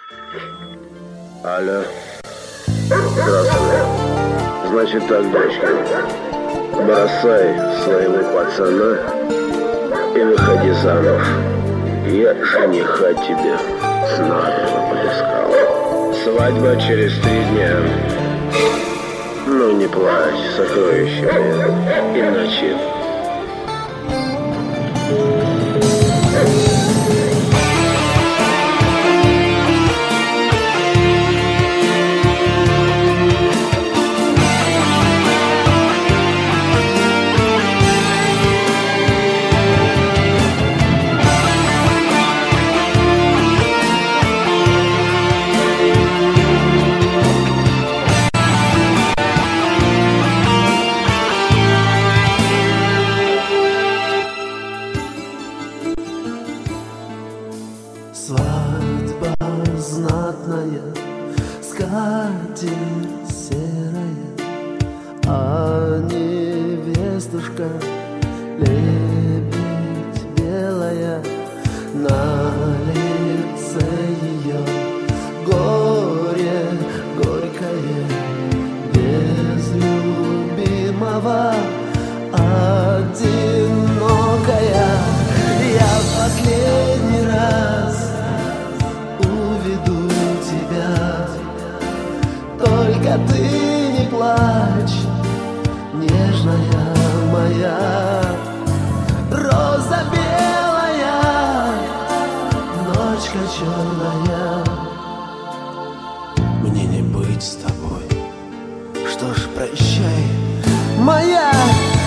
Алло. Здравствуй. Значит так, дочка, бросай своего пацана и выходи замуж. Я жениха тебе знатного подыскал. Свадьба через 3 дня. Ну не плачь, сокровище мое, иначе... Свадьба знатная, скатерть серая, а невестушка лебедь белая. На лице ее горе горькое, без любимого одинокая. Я в последний раз уведу тебя, только ты не плачь, нежная моя роза белая, ночка черная. Мне не быть с тобой, что ж, прощай, моя